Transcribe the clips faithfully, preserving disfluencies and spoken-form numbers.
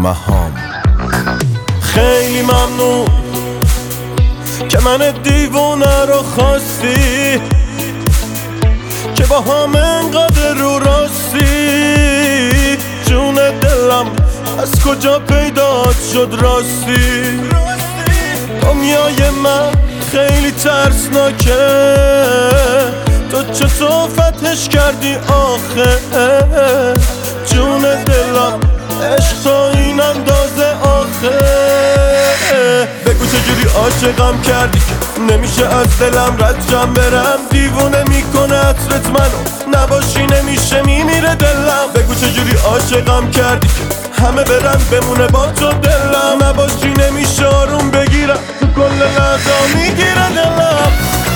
مهام. خیلی ممنون که من دیوونه رو خواستی، که با هم انقدر رو راستی. جون دلم از کجا پیدا شد راستی؟ دنیای من خیلی ترسناکه، تو چطور فتحش کردی آخه؟ جون دلم عشق تا این اندازه آخه؟ بگو چجوری عاشقم کردی که نمیشه از دلم ردشم برم. دیوونه میکنه عطرت منو، نباشی نمیشه میمیره دلم. بگو چجوری عاشقم کردی که همه برن بمونه با تو دلم. نباشی نمیشه آروم بگیرم، تو کل لحظه میگیره دلم.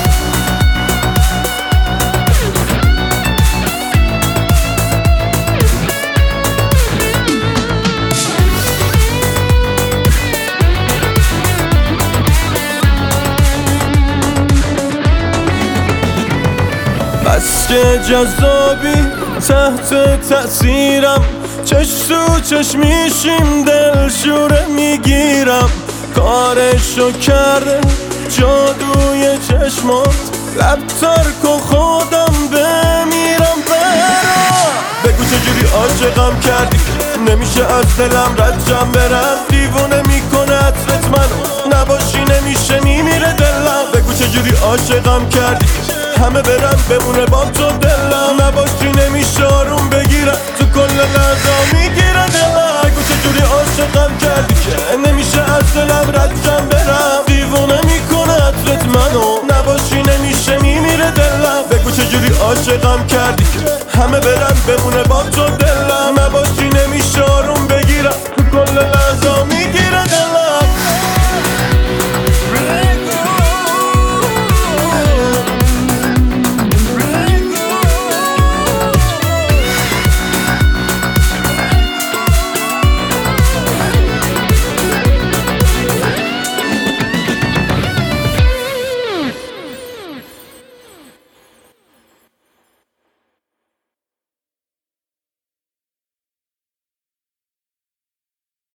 بس که جذابی تحت تأثیرم، چشم تو چشم میشیم دل شوره میگیرم. کارشو کرده جادوی چشمات، لب ترک و خودم بمیرم برام. بگو چجوری عاشقم کردی که نمیشه از دلم ردشم برم. دیوونه میکنه عطرت منو، نباشی نمیشه میمیره دلم. بگو چجوری عاشقم کردی که همه برن بمونه با تو دلم. نباشی نمیشه آروم بگیرم، تو کل لحظه میگیره دلم. بگو چجوری عاشقم کردی که نمیشه از دلم ردشم برم. دیوونه میکنه عطرت منو، نباشی نمیشه میمیره دلم. بگو چجوری عاشقم کردی که همه برن بمونه با تو دلم. نباشی نمیشه آروم بگیرم، تو کل لحظه میگیره دلم.